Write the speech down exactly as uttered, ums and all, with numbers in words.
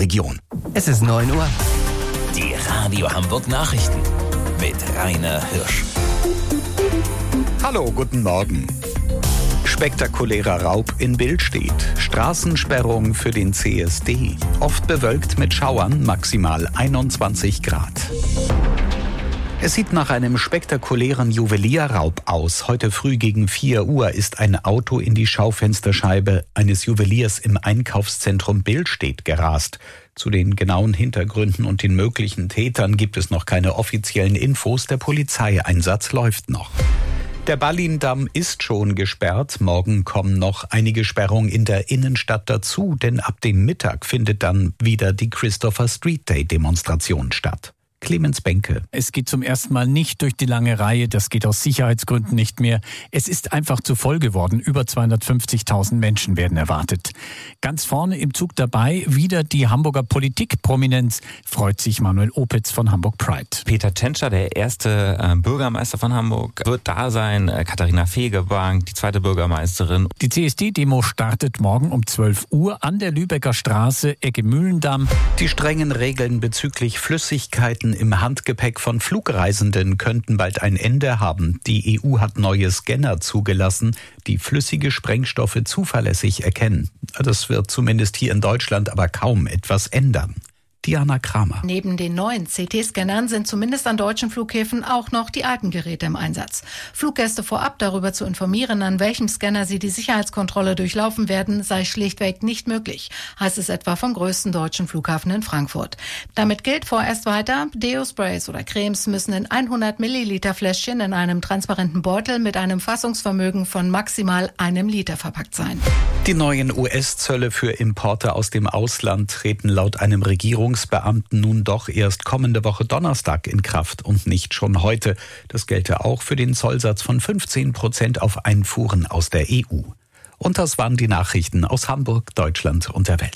Region. Es ist neun Uhr. Die Radio Hamburg Nachrichten mit Rainer Hirsch. Hallo, guten Morgen. Spektakulärer Raub in Billstedt. Straßensperrung für den C S D. Oft bewölkt mit Schauern, maximal einundzwanzig Grad. Es sieht nach einem spektakulären Juwelierraub aus. Heute früh gegen vier Uhr ist ein Auto in die Schaufensterscheibe eines Juweliers im Einkaufszentrum Billstedt gerast. Zu den genauen Hintergründen und den möglichen Tätern gibt es noch keine offiziellen Infos. Der Polizeieinsatz läuft noch. Der Ballindamm ist schon gesperrt. Morgen kommen noch einige Sperrungen in der Innenstadt dazu, denn ab dem Mittag findet dann wieder die Christopher Street Day Demonstration statt. Clemens Benke. Es geht zum ersten Mal nicht durch die lange Reihe, das geht aus Sicherheitsgründen nicht mehr. Es ist einfach zu voll geworden. Über zweihundertfünfzigtausend Menschen werden erwartet. Ganz vorne im Zug dabei wieder die Hamburger Politikprominenz, freut sich Manuel Opitz von Hamburg Pride. Peter Tschentscher, der erste äh, Bürgermeister von Hamburg, wird da sein. Äh, Katharina Fegebank, die zweite Bürgermeisterin. Die C S D-Demo startet morgen um zwölf Uhr an der Lübecker Straße, Ecke Mühlendamm. Die strengen Regeln bezüglich Flüssigkeiten im Handgepäck von Flugreisenden könnten bald ein Ende haben. Die E U hat neue Scanner zugelassen, die flüssige Sprengstoffe zuverlässig erkennen. Das wird zumindest hier in Deutschland aber kaum etwas ändern. Diana Kramer. Neben den neuen C T-Scannern sind zumindest an deutschen Flughäfen auch noch die alten Geräte im Einsatz. Fluggäste vorab darüber zu informieren, an welchem Scanner sie die Sicherheitskontrolle durchlaufen werden, sei schlichtweg nicht möglich, heißt es etwa vom größten deutschen Flughafen in Frankfurt. Damit gilt vorerst weiter, Deo-Sprays oder Cremes müssen in hundert Milliliter Fläschchen in einem transparenten Beutel mit einem Fassungsvermögen von maximal einem Liter verpackt sein. Die neuen U S-Zölle für Importe aus dem Ausland treten laut einem Regierungsbeamten nun doch erst kommende Woche Donnerstag in Kraft und nicht schon heute. Das gelte auch für den Zollsatz von fünfzehn Prozent auf Einfuhren aus der E U. Und das waren die Nachrichten aus Hamburg, Deutschland und der Welt.